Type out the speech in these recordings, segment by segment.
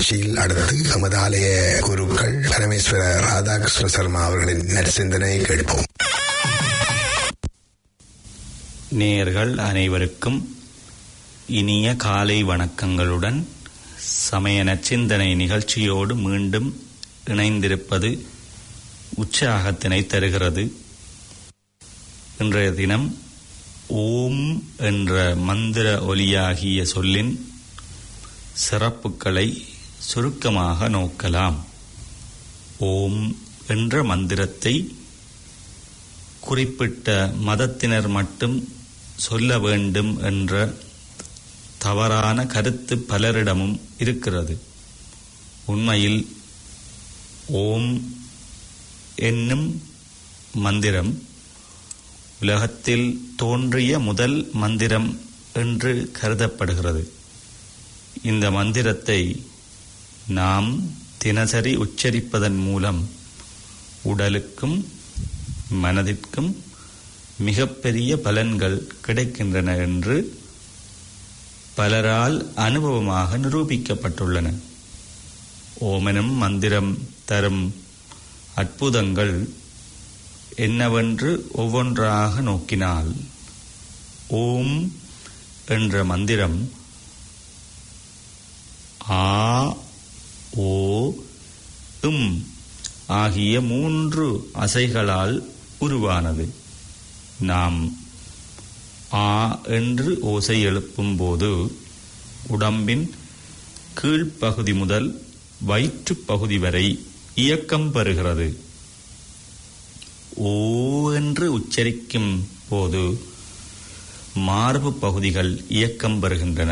நிகழ்ச்சியில் அடுத்து நமது ஆலய குருக்கள் பரமேஸ்வர ராதாகிருஷ்ண சர்மா அவர்களின் நற்சிந்தனை கேட்போம். நேயர்கள் அனைவருக்கும் இனிய காலை வணக்கங்களுடன் சமய நற்சிந்தனை நிகழ்ச்சியோடு மீண்டும் இணைந்திருப்பது உற்சாகத்தினை தருகிறது. இன்றைய தினம் ஓம் என்ற மந்திர ஒலியாகிய சொல்லின் சிறப்புகளை சுருக்கமாக நோக்கலாம். ஓம் என்ற மந்திரத்தை குறிப்பிட்ட மதத்தினர் மட்டும் சொல்ல வேண்டும் என்ற தவறான கருத்து பலரிடமும் இருக்கிறது. உண்மையில் ஓம் என்னும் மந்திரம் உலகத்தில் தோன்றிய முதல் மந்திரம் என்று கருதப்படுகிறது. இந்த மந்திரத்தை நாம் தினசரி உச்சரிப்பதன் மூலம் உடலுக்கும் மனதிற்கும் மிகப்பெரிய பலன்கள் கிடைக்கின்றன என்று பலரால் அனுபவமாக நிரூபிக்கப்பட்டுள்ளன. ஓமெனும் மந்திரம் தரும் அற்புதங்கள் என்னவென்று ஒவ்வொன்றாக நோக்கினால், ஓம் என்ற மந்திரம் ஆ, ஓ, இம் ஆகிய 3 அசைகளால் உருவானது. நாம் ஆ என்று ஓசை எழுப்பும் போது உடம்பின் கீழ்ப்பகுதி முதல் வயிற்றுப்பகுதி வரை இயக்கம் பெறுகிறது. ஓ என்று உச்சரிக்கும் போது மார்பு பகுதிகள் இயக்கம் பெறுகின்றன.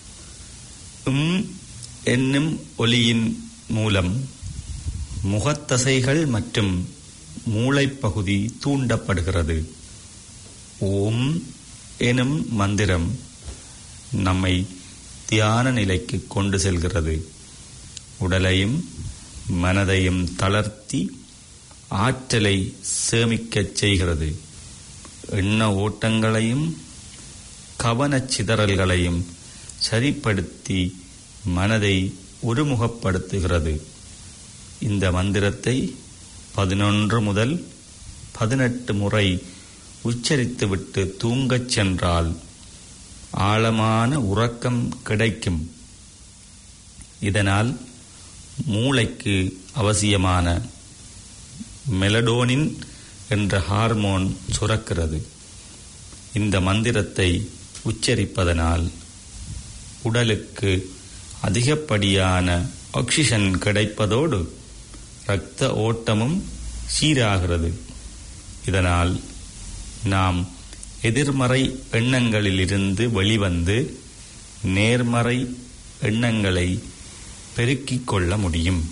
என்னும் ஒலியின் மூலம் முகத்தசைகள் மற்றும் மூளைப்பகுதி தூண்டப்படுகிறது. ஓம் எனும் மந்திரம் நம்மை தியான நிலைக்கு கொண்டு செல்கிறது. உடலையும் மனதையும் தளர்த்தி ஆற்றலை சேமிக்கச் செய்கிறது. எண்ண ஓட்டங்களையும் கவனச்சிதறல்களையும் சரிப்படுத்தி மனதை ஒருமுகப்படுத்துகிறது. இந்த மந்திரத்தை 11 முதல் 18 முறை உச்சரித்துவிட்டு தூங்கச் சென்றால் ஆழமான உறக்கம் கிடைக்கும். இதனால் மூளைக்கு அவசியமான மெலடோனின் என்ற ஹார்மோன் சுரக்கிறது. இந்த மந்திரத்தை உச்சரிப்பதனால் உடலுக்கு அதிகப்படியான ஆக்சிஜன் கிடைப்பதோடு இரத்த ஓட்டமும் சீராகிறது. இதனால் நாம் எதிர்மறை எண்ணங்களிலிருந்து வெளிவந்து நேர்மறை எண்ணங்களை பெருக்கிக் கொள்ள முடியும்.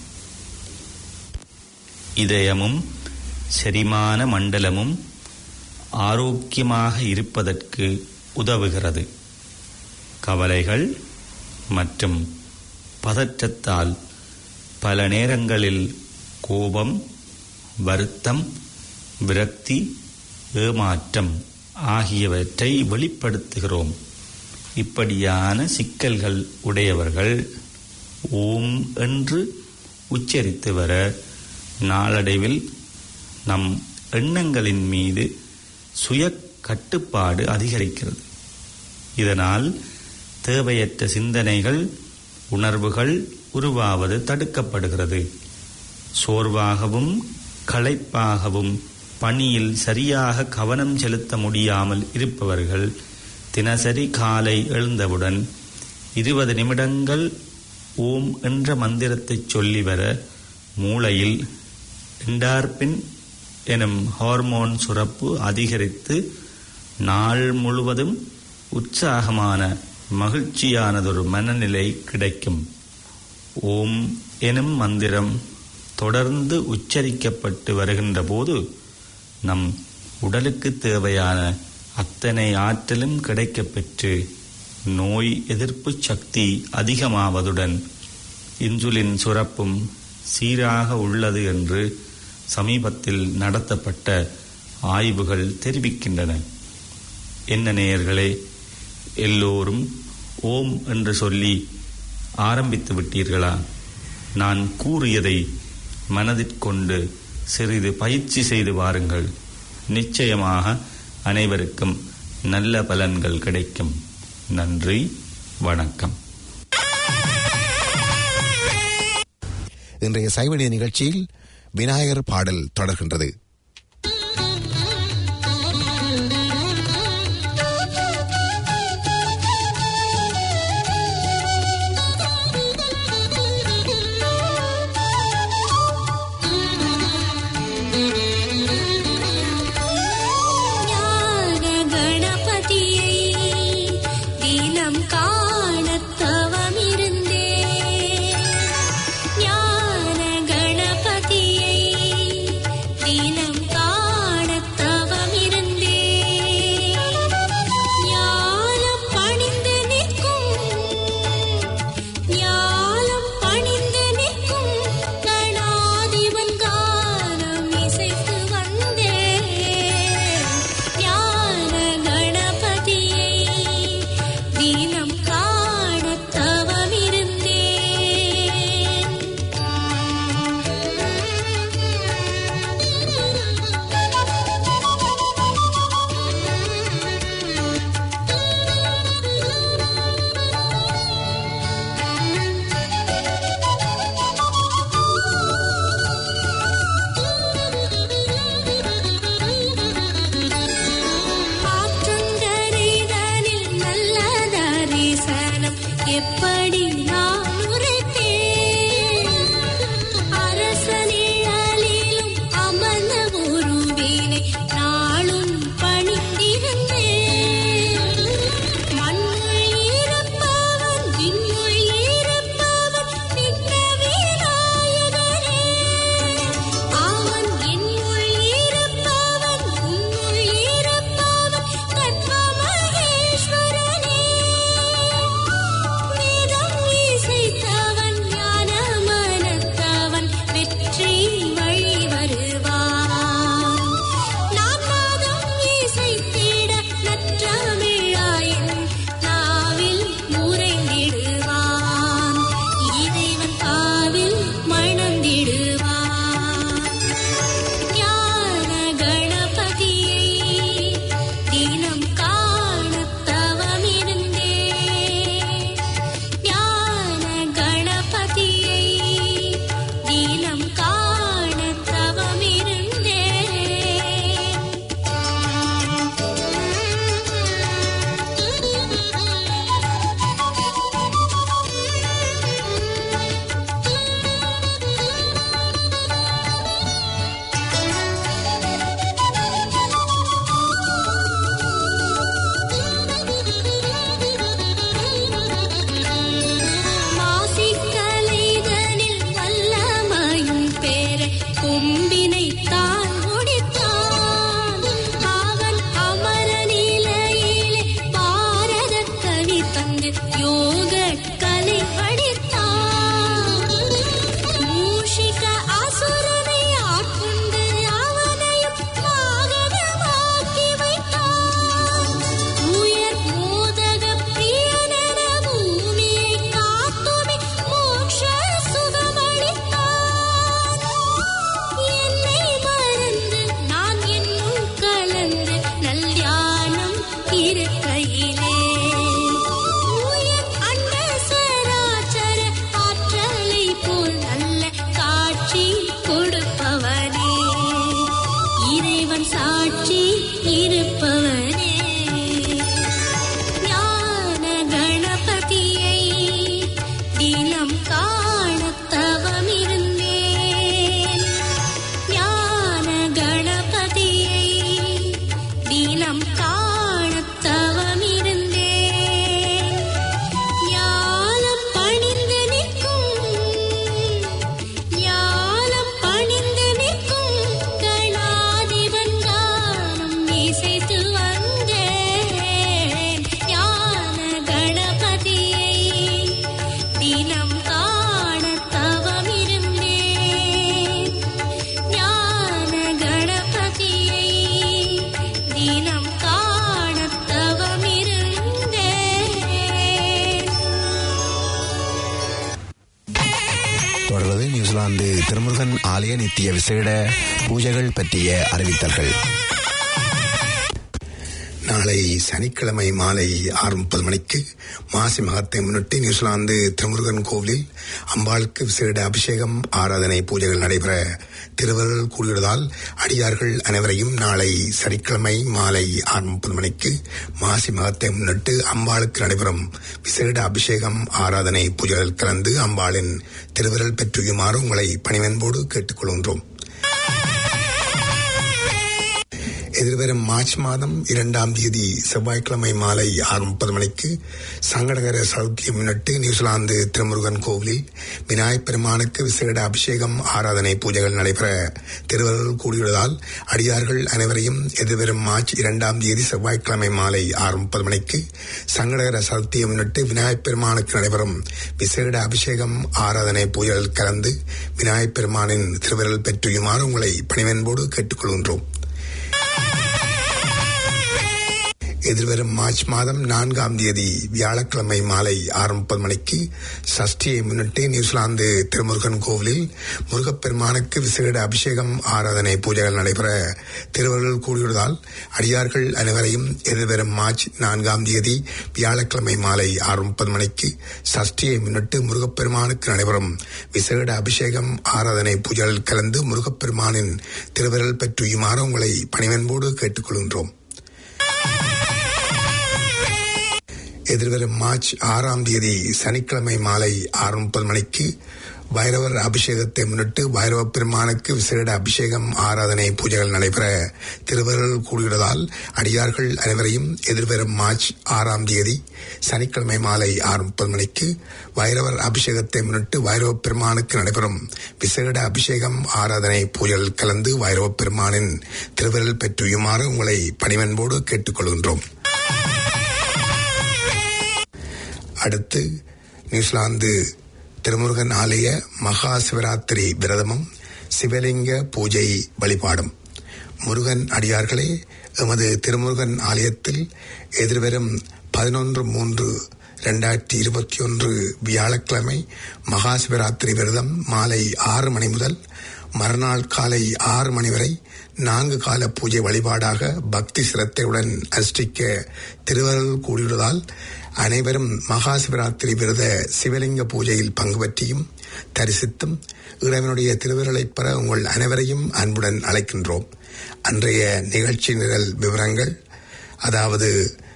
இதயமும் செரிமான மண்டலமும் ஆரோக்கியமாக இருப்பதற்கு உதவுகிறது. கவலைகள் மற்றும் பதற்றத்தால் பல நேரங்களில் கோபம், வருத்தம், விரக்தி, ஏமாற்றம் ஆகியவற்றை வெளிப்படுத்துகிறோம். இப்படியான சிக்கல்கள் உடையவர்கள் ஓம் என்று உச்சரித்து வர நாளடைவில் நம் எண்ணங்களின் மீது சுய கட்டுப்பாடு அதிகரிக்கிறது. இதனால் தேவையற்ற சிந்தனைகள், உணர்வுகள் உருவாவது தடுக்கப்படுகிறது. சோர்வாகவும் களைப்பாகவும் பணியில் சரியாக கவனம் செலுத்த முடியாமல் இருப்பவர்கள் தினசரி காலை எழுந்தவுடன் 20 நிமிடங்கள் ஓம் என்ற மந்திரத்தை சொல்லி வர மூளையில் என்டார்பின் எனும் ஹார்மோன் சுரப்பு அதிகரித்து நாள் முழுவதும் உற்சாகமான மகிழ்ச்சியானதொரு மனநிலை கிடைக்கும். ஓம் எனும் மந்திரம் தொடர்ந்து உச்சரிக்கப்பட்டு வருகின்ற போது நம் உடலுக்கு தேவையான அத்தனை ஆற்றலும் கிடைக்கப்பெற்று நோய் எதிர்ப்பு சக்தி அதிகமாவதுடன் இன்சுலின் சுரப்பும் சீராக உள்ளது என்று சமீபத்தில் நடத்தப்பட்ட ஆய்வுகள் தெரிவிக்கின்றன. என்ன நேயர்களே, எல்லோரும் ஓம் என்று சொல்லி ஆரம்பித்து விட்டீர்களா? நான் கூறியதை மனதிற்கொண்டு சிறிது பயிற்சி செய்து வாருங்கள். நிச்சயமாக அனைவருக்கும் நல்ல பலன்கள் கிடைக்கும். நன்றி, வணக்கம். இன்றைய சைவநீதி நிகழ்ச்சியில் விநாயகர் பாடல் தொடர்கின்றது. ஞான கணபதியை தினம் திருமுருகன் ஆலய நித்திய விசேட பூஜைகள் பற்றிய அறிவித்தல்கள். நாளை சனிக்கிழமை மாலை 6:30 மணிக்கு மாசி மகத்தை முன்னிட்டு நியூசிலாந்து திருமுருகன் கோவிலில் அம்பாளுக்கு விசேட அபிஷேகம் ஆராதனை பூஜைகள் நடைபெற திருவருள் கூடியுள்ளதால் அடியார்கள் அனைவரையும் நாளை சனிக்கிழமை மாலை 6:30 மணிக்கு மாசி மகத்தை முன்னிட்டு அம்பாளுக்கு நடைபெறும் விசேட அபிஷேகம் ஆராதனை பூஜைகள் கலந்து அம்பாளின் திருவருள் பெற்றுயுமாறு உங்களை பணிவன்போடு கேட்டுக்கொள்கின்றோம். எதிர்வரும் மார்ச் மாதம் 2ஆம் தேதி செவ்வாய்க்கிழமை மாலை 6:30 மணிக்கு சங்கடகர சதுர்த்தியை முன்னிட்டு நியூசிலாந்து திருமுருகன் கோவிலில் விநாயகப் பெருமானுக்கு விசேட அபிஷேகம் ஆராதனை பூஜைகள் நடைபெற திருவருள் கூடியுள்ளதால் அடியார்கள் அனைவரையும் எதிர்வரும் மார்ச் 2ஆம் தேதி செவ்வாய்க்கிழமை மாலை 6:30 மணிக்கு சங்கடகர சதுர்த்தியை முன்னிட்டு விநாயகப் பெருமானுக்கு நடைபெறும் விசேட அபிஷேகம் ஆராதனை பூஜைகள் கலந்து விநாயகப் பெருமானின் திருவருள் பெற்றுயுமாறு உங்களை பணிவன்போடு கேட்டுக்கொள்கின்றோம். எதிர்வரும் மார்ச் மாதம் 4ஆம் தேதி வியாழக்கிழமை மாலை 6:30 மணிக்கு சஷ்டியை முன்னிட்டு நியூசிலாந்து திருமுருகன் கோவிலில் முருகப்பெருமானுக்கு விசேட அபிஷேகம் ஆராதனை பூஜைகள் நடைபெற திருவருள் கூடியுள்ளதால் அடியார்கள் அனைவரையும் எதிர்வரும் மார்ச் 4ஆம் தேதி வியாழக்கிழமை மாலை 6:30 மணிக்கு சஷ்டியை முன்னிட்டு முருகப்பெருமானுக்கு நடைபெறும் விசேட அபிஷேகம் ஆராதனை பூஜைகள் கலந்து முருகப்பெருமானின் திருவருள் பெற்றுயுமாறு உங்களை பணிவன்போடு கேட்டுக்கொள்கின்றோம். எதிர்வரும் மார்ச் 6ஆம் தேதி சனிக்கிழமை மாலை 6:30 மணிக்கு பைரவர் அபிஷேகத்தை முன்னிட்டு பைரவ பெருமானுக்கு விசேட அபிஷேகம் ஆராதனை பூஜைகள் நடைபெற திருவருள் கூடியுள்ளதால் அடியார்கள் அனைவரையும் எதிர்வரும் மார்ச் 6ஆம் தேதி சனிக்கிழமை மாலை 6:30 மணிக்கு பைரவர் அபிஷேகத்தை முன்னிட்டு பைரவ பெருமானுக்கு நடைபெறும் விசேட அபிஷேகம் ஆராதனை பூஜைகள் கலந்து பைரவ பெருமானின் திருவருள் பெற்றுயுமாறு உங்களை பணிவன்போடு கேட்டுக்கொள்கின்றோம். அடுத்து நியூசிலாந்து திருமுருகன் ஆலய மகா சிவராத்திரி விரதமும் சிவலிங்க பூஜை வழிபாடும். முருகன் அடியார்களே, எமது திருமுருகன் ஆலயத்தில் எதிர்வரும் 11/3/2021 வியாழக்கிழமை மகா சிவராத்திரி விரதம் மாலை 6 மணி முதல் மறுநாள் காலை 6 மணி வரை 4 கால பூஜை வழிபாடாக பக்தி சிரத்தையுடன் அனுஷ்டிக்க திருவருள் கூடியுள்ளதால் அனைவரும் மகா சிவராத்திரி விரத சிவலிங்க பூஜையில் பங்கு பற்றியும் தரிசித்தும் இறைவனுடைய திருவருளை பெற உங்கள் அனைவரையும் அன்புடன் அழைக்கின்றோம். அன்றைய நிகழ்ச்சி நிரல் விவரங்கள், அதாவது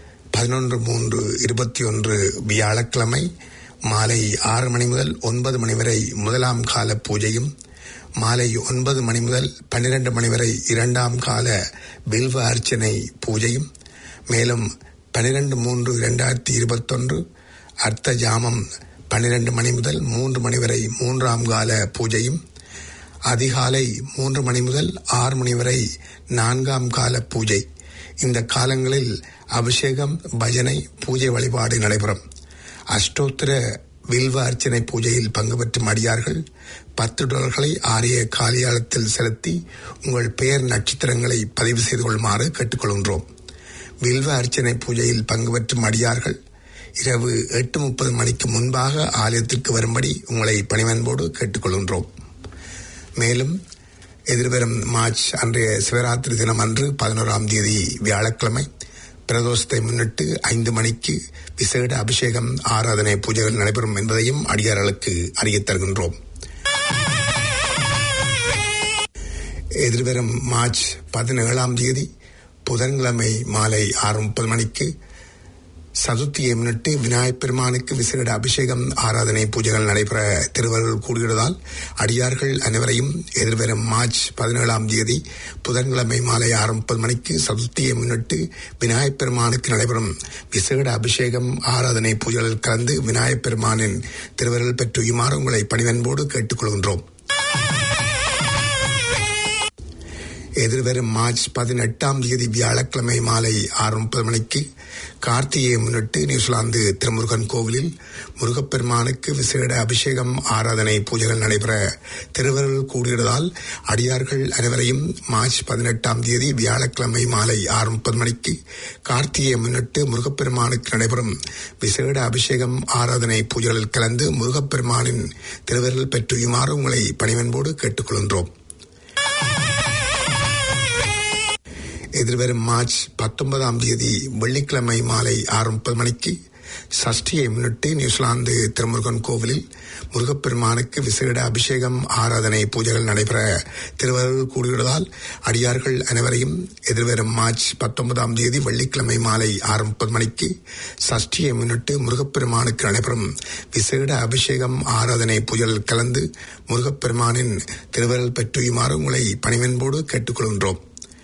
11/3/21 வியாழக்கிழமை மாலை 6 மணி முதல் 9 மணி வரை முதலாம் கால பூஜையும், மாலை 9 மணி முதல் 12 மணி வரை 2ஆம் கால பில்வ அர்ச்சனை பூஜையும், மேலும் 12/3/2021 அர்த்த ஜாமம் 12 மணி முதல் 3 மணி வரை 3ஆம் கால பூஜையும், அதிகாலை 3 மணி முதல் 6 மணி வரை 4ஆம் கால பூஜை. இந்த காலங்களில் அபிஷேகம், பஜனை, பூஜை வழிபாடு நடைபெறும். அஷ்டோத்திர வில்வ அர்ச்சனை பூஜையில் பங்கு பெற்றும் அடியார்கள் $10 ஆரிய காலியாளத்தில் செலுத்தி உங்கள் பெயர் நட்சத்திரங்களை பதிவு செய்து கொள்ளுமாறு கேட்டுக்கொள்கின்றோம். வில்வ அர்ச்சனை பூஜையில் பங்கு பெற்றும் அடியார்கள் இரவு 8:30 மணிக்கு முன்பாக ஆலயத்திற்கு வரும்படி உங்களை பணிவன்போடு கேட்டுக்கொள்கின்றோம். மேலும் எதிர்வரும் மார்ச் அன்றைய சிவராத்திரி தினம் அன்று 11ஆம் தேதி வியாழக்கிழமை பிரதோஷத்தை முன்னிட்டு 5 மணிக்கு விசேட அபிஷேகம் ஆராதனை பூஜைகள் நடைபெறும் என்பதையும் அடியார்களுக்கு அறியத் தருகின்றோம். எதிர்வரும் மார்ச் 17ஆம் தேதி புதன்கிழமை மாலை 6:30 மணிக்கு சதுர்த்தியை முன்னிட்டு விநாயகப் பெருமானுக்கு விசேட அபிஷேகம் ஆராதனை பூஜைகள் நடைபெற திருவருள் கூடுகிறதால் அடியார்கள் அனைவரையும் எதிர்வரும் மார்ச் 17ஆம் தேதி புதன்கிழமை மாலை 6:30 மணிக்கு சதுர்த்தியை முன்னிட்டு விநாயகப் பெருமானுக்கு நடைபெறும் விசேட அபிஷேகம் ஆராதனை பூஜைகள் கலந்து விநாயகப் பெருமானின் திருவருள் பெற்றுயுமாறு உங்களை பணிவன்போடு கேட்டுக்கொள்கின்றோம். எதிர்வரும் மார்ச் 18 வியாழக்கிழமை மாலை 6:30 மணிக்கு கார்த்திகையை முன்னிட்டு நியூசிலாந்து திருமுருகன் கோவிலில் முருகப்பெருமானுக்கு விசேட அபிஷேகம் ஆராதனை பூஜைகள் நடைபெற திருவருள் கூடியதால் அடியார்கள் அனைவரையும் மார்ச் 18 வியாழக்கிழமை மாலை 6:30 மணிக்கு கார்த்திகையை முன்னிட்டு முருகப்பெருமானுக்கு நடைபெறும் விசேட அபிஷேகம் ஆராதனை பூஜைகளில் கலந்து முருகப்பெருமானின் திருவருள் பெற்றுமாறு உங்களை பணிவன்போடு கேட்டுக்கொள்கின்றோம். எதிர்வரும் மார்ச் 19 வெள்ளிக்கிழமை மாலை 6:30 மணிக்கு சஷ்டியை முன்னிட்டு நியூசிலாந்து திருமுருகன் கோவிலில் முருகப்பெருமானுக்கு விசேட அபிஷேகம் ஆராதனை பூஜைகள் நடைபெற திருவருள் கூடியுள்ளதால் அடியார்கள் அனைவரையும் எதிர்வரும் மார்ச் 19 வெள்ளிக்கிழமை மாலை 6:30 மணிக்கு சஷ்டியை முன்னிட்டு முருகப்பெருமானுக்கு நடைபெறும் விசேட அபிஷேகம் ஆராதனை பூஜைகள் கலந்து முருகப்பெருமானின் திருவருள் பெற்றுமாறு உங்களை பணிவன்போடு கேட்டுக்கொள்கின்றோம்.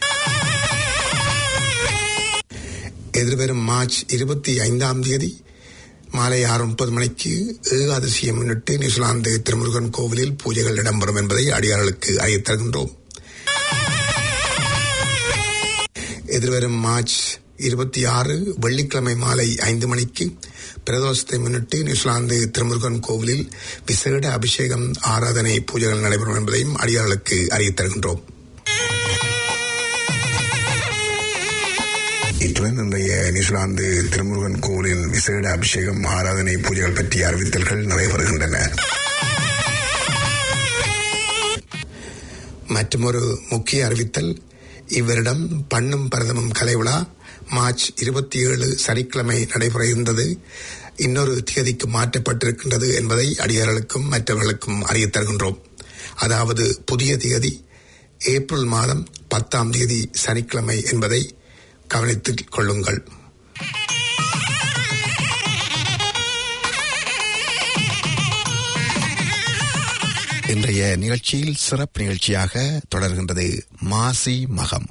எதிர்வரும் மார்ச் 25 மாலை 6:30 மணிக்கு ஏகாதசியை முன்னிட்டு நியூசிலாந்து திருமுருகன் கோவிலில் பூஜைகள் இடம்பெறும் என்பதை அடியார்களுக்கு அறிவித்தருகின்றோம். எதிர்வரும் மார்ச் 26 வெள்ளிக்கிழமை மாலை 5 மணிக்கு பிரதோஷத்தை முன்னிட்டு நியூசிலாந்து திருமுருகன் கோவிலில் விசேட அபிஷேகம் ஆராதனை பூஜைகள் நடைபெறும் என்பதையும் அடியார்களுக்கு அறிவித்தருகின்றோம். இத்துடன் இன்றைய நியூசிலாந்து திருமுருகன் கோவிலின் விசேட அபிஷேகம் ஆராதனை பூஜைகள் பற்றிய அறிவித்தல்கள் நடைபெறுகின்றன. மற்றொரு முக்கிய அறிவித்தல், இவ்வரிடம் பண்ணும் பரதமும் கலை விழா மார்ச் 27 சனிக்கிழமை நடைபெற இருந்தது இன்னொரு தேதிக்கு மாற்றப்பட்டிருக்கின்றது என்பதை அடியார்களுக்கும் மற்றவர்களுக்கும் அறியத் தருகின்றோம். அதாவது புதிய தேதி ஏப்ரல் மாதம் 10 சனிக்கிழமை என்பதை கவனித்துக் கொள்ளுங்கள். இன்றைய நிகழ்ச்சியில் சிறப்பு நிகழ்ச்சியாக தொடர்கின்றது மாசி மகம்.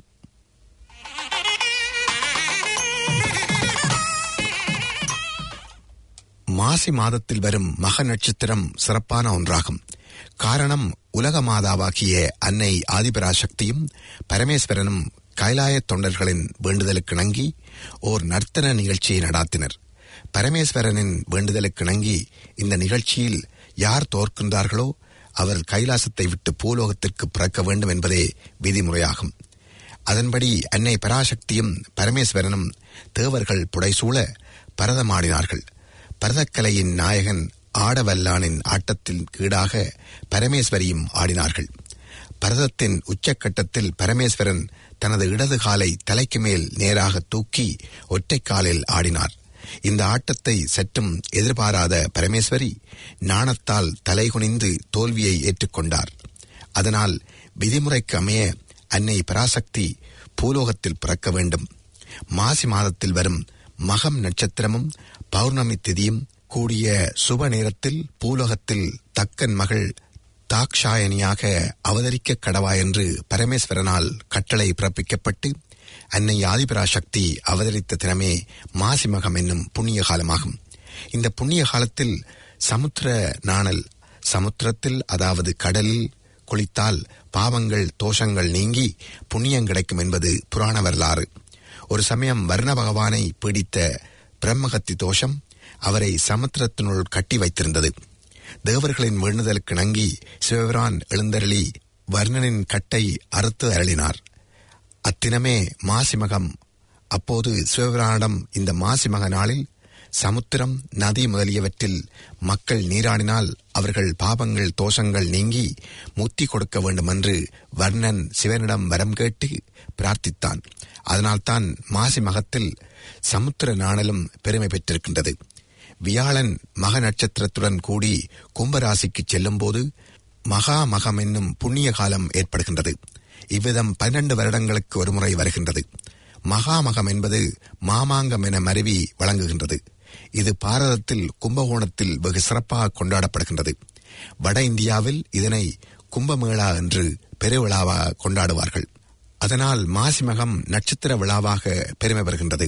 மாசி மாதத்தில் வரும் மக நட்சத்திரம் சிறப்பான ஒன்றாகும். காரணம், உலக மாதாவாகிய அன்னை ஆதிபராசக்தியும் பரமேஸ்வரனும் கைலாய தொண்டர்களின் வேண்டுதலுக்கிணங்கி ஓர் நர்த்தன நிகழ்ச்சியை நடாத்தினர். பரமேஸ்வரனின் வேண்டுதலுக்கிணங்கி இந்த நிகழ்ச்சியில் யார் தோற்கின்றார்களோ அவர் கைலாசத்தை விட்டு பூலோகத்திற்கு பிறக்க வேண்டும் என்பதே விதிமுறையாகும். அதன்படி அன்னை பராசக்தியும் பரமேஸ்வரனும் தேவர்கள் புடைசூழ பரதமாடினார்கள். பரதக்கலையின் நாயகன் ஆடவல்லானின் ஆட்டத்தின் கீடாக பரமேஸ்வரியும் ஆடினார்கள். பரதத்தின் உச்சக்கட்டத்தில் பரமேஸ்வரன் தனது இடது காலை தலைக்கு மேல் நேராக தூக்கி ஒற்றை காலில் ஆடினார். இந்த ஆட்டத்தை சற்றும் எதிர்பாராத பரமேஸ்வரி நாணத்தால் தலைகுனிந்து தோல்வியை ஏற்றுக்கொண்டார். அதனால் விதிமுறைக்கு அமைய அன்னை பராசக்தி பூலோகத்தில் பிறக்க வேண்டும். மாசி மாதத்தில் வரும் மகம் நட்சத்திரமும் பௌர்ணமி திதியும் கூடிய சுப நேரத்தில் பூலோகத்தில் தக்கன் மகள் தாக்ஷாயணியாக அவதரிக்க கடவா என்று பரமேஸ்வரனால் கட்டளை பிறப்பிக்கப்பட்டு அன்னை ஆதிபராசக்தி அவதரித்த தினமே மாசி மகம் என்னும் புண்ணிய காலமாகும். இந்த புண்ணிய காலத்தில் சமுத்திர நாணல், சமுத்திரத்தில் அதாவது கடலில் குளித்தால் பாவங்கள் தோஷங்கள் நீங்கி புண்ணியம் கிடைக்கும் என்பது புராண வரலாறு. ஒரு சமயம் வர்ண பகவானை பீடித்த பிரம்மகத்தி தோஷம் அவரை சமுத்திரத்தினுள் கட்டி வைத்திருந்தது. தேவர்களின் வேண்டுதலுக்கு இணங்கி சிவபிரான் எழுந்தருளி வர்ணனின் கட்டை அறுத்து அருளினார். அத்தினமே மாசிமகம். அப்போது சிவபிரானிடம் இந்த மாசிமக நாளில் சமுத்திரம், நதி முதலியவற்றில் மக்கள் நீராடினால் அவர்கள் பாபங்கள் தோஷங்கள் நீங்கி முத்தி கொடுக்க வேண்டுமென்று வர்ணன் சிவனிடம் வரம் கேட்டு பிரார்த்தித்தான். அதனால்தான் மாசி மகத்தில் சமுத்திர நாணலும் பெருமை பெற்றிருக்கின்றது. வியாழன் மக நட்சத்திரத்துடன் கூடி கும்பராசிக்கு செல்லும் போது மகா மகம் என்னும் புண்ணிய காலம் ஏற்படுகின்றது. இவ்விதம் 12 வருடங்களுக்கு ஒருமுறை வருகின்றது. மகாமகம் என்பது மாமாங்கம் என மருவி வழங்குகின்றது. இது பாரதத்தில் கும்பகோணத்தில் வெகு சிறப்பாக கொண்டாடப்படுகின்றது. வட இந்தியாவில் இதனை கும்பமேளா என்று பெருவிழாவாக கொண்டாடுவார்கள். அதனால் மாசிமகம் நட்சத்திர விழாவாக பெருமை பெறுகின்றது.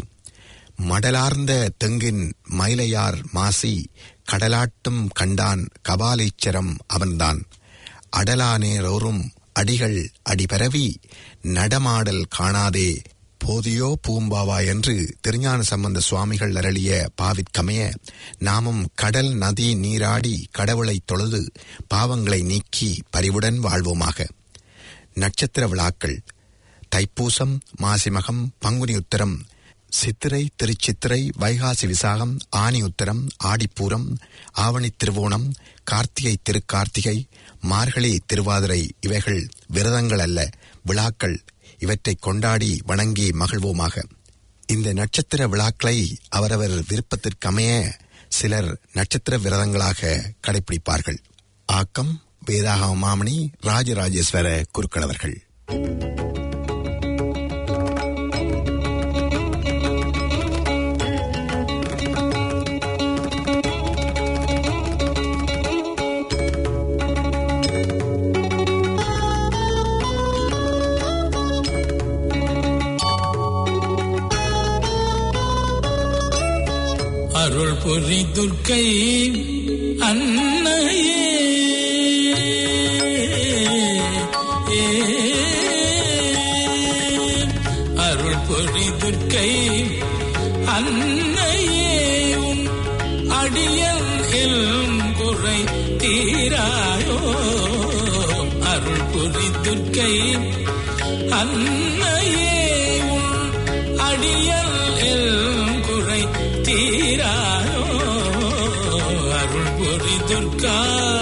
மடலார்ந்த தெங்கின் மயிலையார் மாசி கடலாட்டும் கண்டான் கபாலீச்சரம் அவன்தான் அடலானேரோரும் அடிகள் அடிபரவி நடமாடல் காணாதே போதியோ பூம்பாவா என்று திருஞான சம்பந்த சுவாமிகள் அருளிய பாவிற்கமைய நாமும் கடல் நதி நீராடி கடவுளை தொழுது பாவங்களை நீக்கி பரிவுடன் வாழ்வோமாக. நட்சத்திர விழாக்கள்: தைப்பூசம், மாசிமகம், பங்குனி உத்தரம், சித்திரை, திருச்சித்திரை, வைகாசி விசாகம், ஆனி உத்தரம், ஆடிப்பூரம், ஆவணி திருவோணம், கார்த்திகை திருக்கார்த்திகை, மார்கழி திருவாதிரை. இவைகள் விரதங்கள் அல்ல, விழாக்கள். இவற்றை கொண்டாடி வணங்கி மகிழ்வோமாக. இந்த நட்சத்திர விழாக்களை அவரவர் விருப்பத்திற்கமைய சிலர் நட்சத்திர விரதங்களாக கடைபிடிப்பார்கள். ஆக்கம் வேதாகம மாமணி ராஜராஜேஸ்வர குருக்கள் அவர்கள். அருள் புரி துர்க்கை அன்னையே, அருள் புரி துர்க்கை அன்னையே, உன் அடியல் குறை தீராயோ. அருள் புரி துர்க்கை அன்னையே, உன் அடியல் குறை தீராயோ. அருள் புரி துர்க்கா,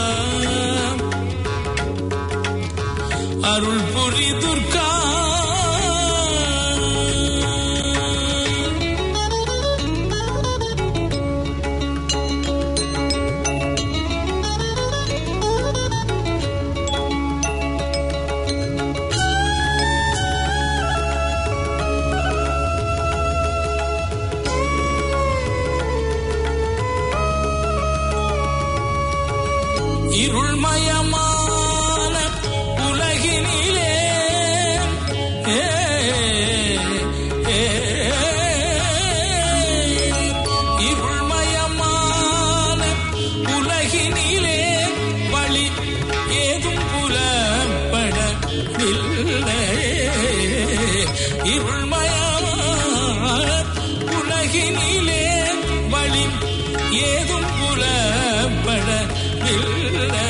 அருள் புரி துர்க்கா. இருள்மயமான உலகினிலே இருள்மயமான உலகினிலே வழி ஏதும் புலப்படவில்லை. இருள்மயமான உலகினிலே வழி ஏதும் புலப்படவில்லை.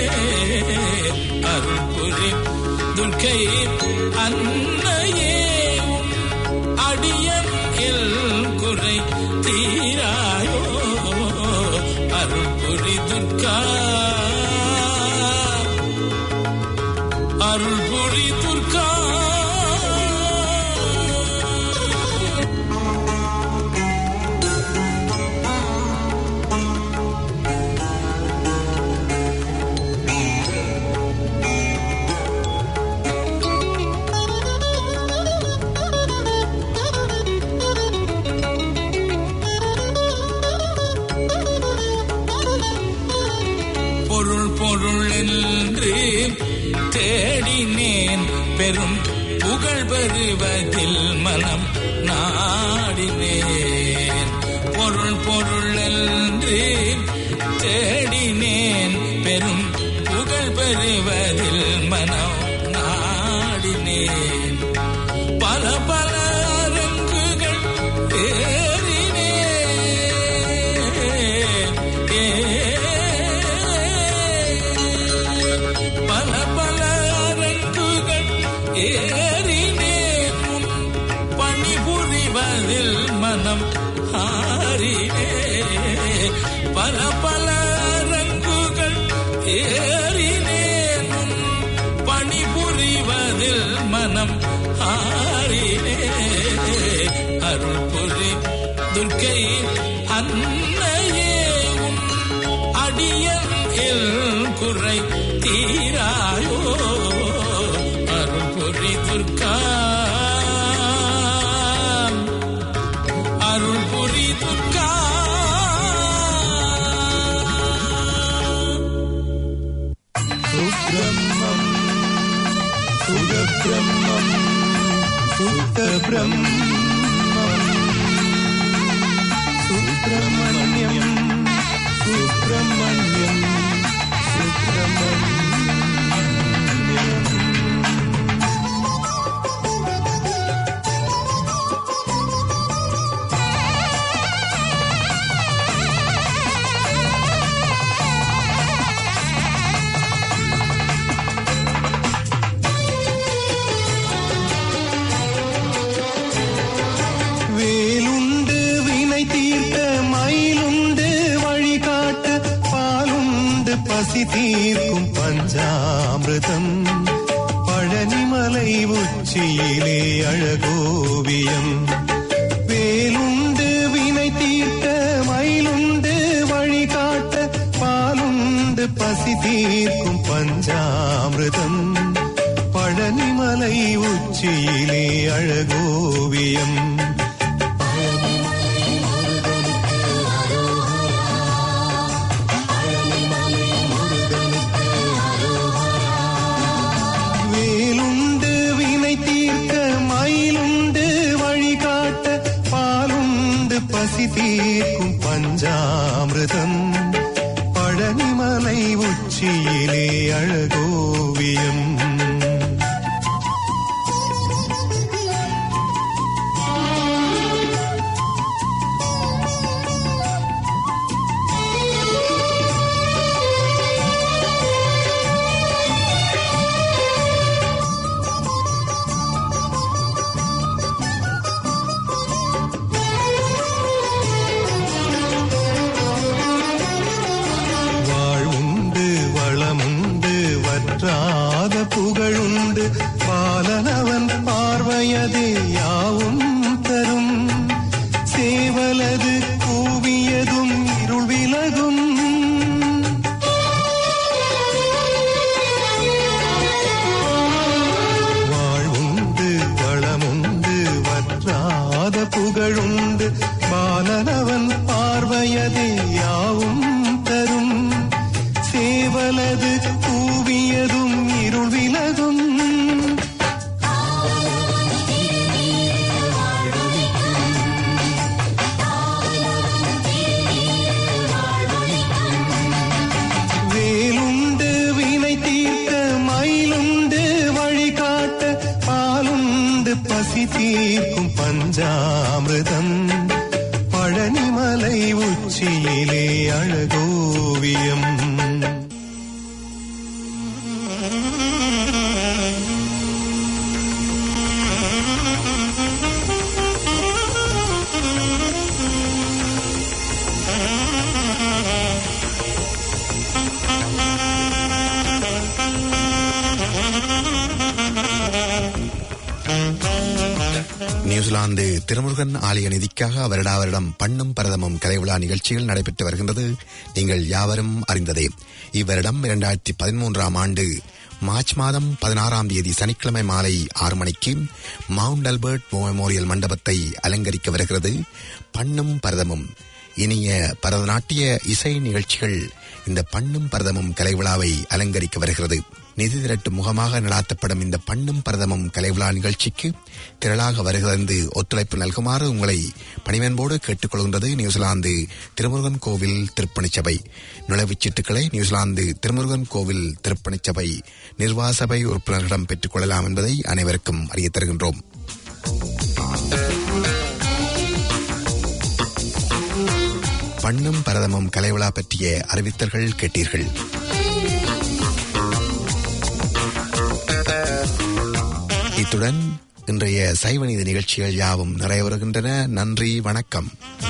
அருள் புரி துர்க்கை அன்னையே, அடியன் குறை தீராயோ. அருள் புரி துர்க்கா, அருள் புரி துர்க்கா. பொருள் என்று தேடினேன், பெரும் புகழ் பெறுவதில் மனம் நாடினேன். பொருள் என்று தேடினேன், பெரும் புகழ் பெறுவதில் மனம் நாடினேன். பல பல அரங்குகள் பல பல அரங்குகள் ஏறினேன், பணிபுரிவதில் மனம் ஆறினே. பல பல அரங்குகள் ஏறினேன், பணிபுரிவதில் மனம் ஆறினே. அருள் புரி துர்க்கை அன்னையே, அடியன் குறை தீராயோ. அருள் புரி துர்க்கா, அருள் புரி துர்க்கா. சுப்ரம்மம் சுகப்ரம்மம் சுத்தப்ரம்மம் சுப்ரமண்யம் சுப்ரமண்யம் சுப்ரமண்யம் பசி தீர்க்கும் பஞ்சாமிர்தம் பழனிமலை உச்சியிலே அழகோவியம் வேலுண்டு வினை தீர்க்க மயிலுண்டு வழிகாட்ட பாலுண்டு பசி தீர்க்கும் பஞ்சாமிர்தம் பழனிமலை உச்சியிலே அழகோவியம் வேலுண்டு வினை தீர்க்க மயிலுண்டு வழிகாட்ட பாலுண்டு பசி தீர்க்கும் பஞ்சாமிர்தம் பழனிமலை உச்சியிலே அழகோவியம் வற்றாத புகழுண்டு பாலனவன் பார்வையதே யாவும் தரும் சேவலது கூவியதும் இருள் விலகும் வாழ்வுண்டு வளமுண்டு வற்றாத புகழுண்டு பாலனவன் பார்வையதே யாவும் தரும் சேவலது கூவியதும் இருள் விலகும் வேலுண்டு வினை தீர்க்க மயிலுண்டு வழிகாட்ட பாலுண்டு பசி தீர்க்கும் பஞ்சாமிர்தம் பழனிமலை உச்சியிலே அழகோவியம் நியூசிலாந்து திருமுருகன் ஆலய நிதிக்காக வருடா வருடம் பண்ணும் பரதமும் கலைவிழா நிகழ்ச்சிகள் நடைபெற்று வருகின்றது. நீங்கள் யாவரும் அறிந்ததே. இவ்வருடம் 2013ஆம் ஆண்டு மார்ச் மாதம் 16ஆம் தேதி சனிக்கிழமை மாலை 6 மணிக்கு மவுண்ட் ஆல்பர்ட் மெமோரியல் மண்டபத்தை அலங்கரிக்க வருகிறது பண்ணும் பரதமும். இனிய பரதநாட்டிய இசை நிகழ்ச்சிகள் இந்த பண்ணும் பரதமும் கலைவிழாவை அலங்கரிக்க வருகிறது. நிதி திரட்டு முகமாக நடாத்தப்படும் இந்த பண்ணும் பரதமும் கலைவிழா நிகழ்ச்சிக்கு திரளாக வருகிறது ஒத்துழைப்பு நல்குமாறு உங்களை பணிவன்போடு கேட்டுக்கொள்கின்றது நியூசிலாந்து திருமுருகன் கோவில் திருப்பணிச்சபை. நுழைவுச் சீட்டுக்களை நியூசிலாந்து திருமுருகன் கோவில் திருப்பணிச்சபை நிர்வாக சபை உறுப்பினர்களிடம் பெற்றுக் கொள்ளலாம் என்பதை அனைவருக்கும் அறிய தருகின்றோம். பண்ணும் பரதமும் கலைவிழா பற்றிய அறிவித்தல்கள் கேட்டீர்கள். இத்துடன் இன்றைய சைவநீதி நிகழ்ச்சிகள் யாவும் நிறைய வருகின்றன. நன்றி, வணக்கம்.